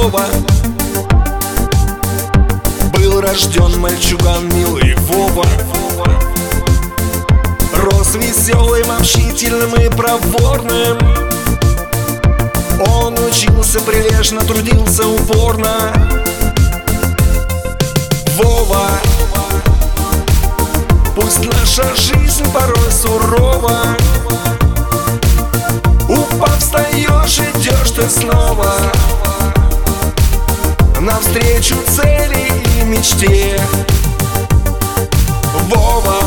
Вова. Был рожден мальчуган милый Вова. Рос веселым, общительным и проворным. Он учился прилежно, трудился упорно. Вова. Пусть наша жизнь порой сурова, упав, встаешь, идешь ты снова навстречу цели и мечте. Вова.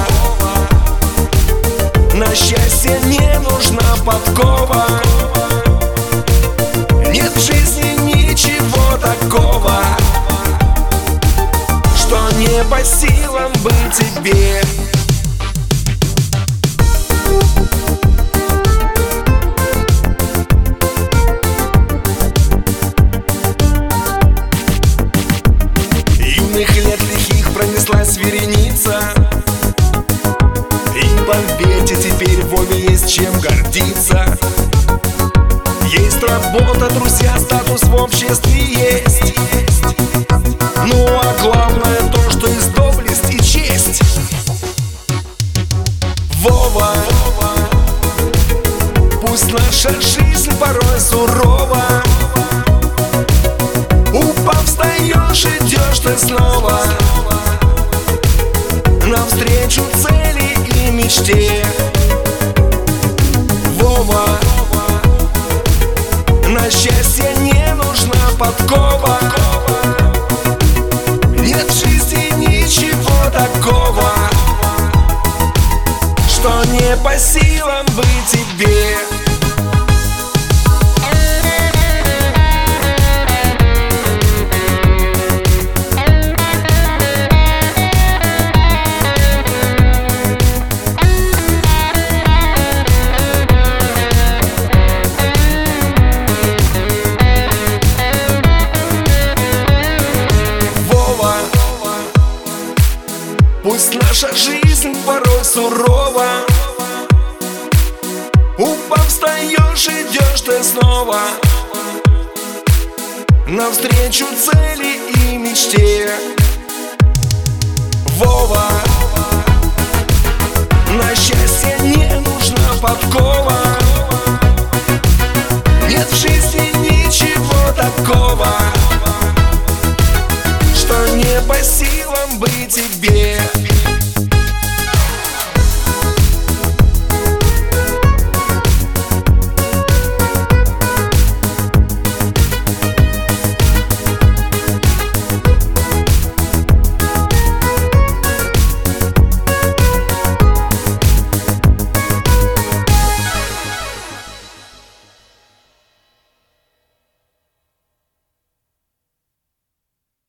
На счастье не нужна подкова. Нет в жизни ничего такого, что не по силам быть тебе. Юных лет лихих пронеслась вереница, и победе теперь Вове есть чем гордиться. Есть работа, друзья, статус в обществе есть. Ну а главное то, что есть доблесть и честь. Вова. Пусть наша жизнь порой сурова, упав, встаешь, идешь ты снова навстречу цели и мечте. Вова. На счастье не нужна подкова. Нет в жизни ничего такого, что не по силам быть тебе. Пусть наша жизнь порой сурова, упав, встаешь, идешь ты снова навстречу цели и мечте. Вова.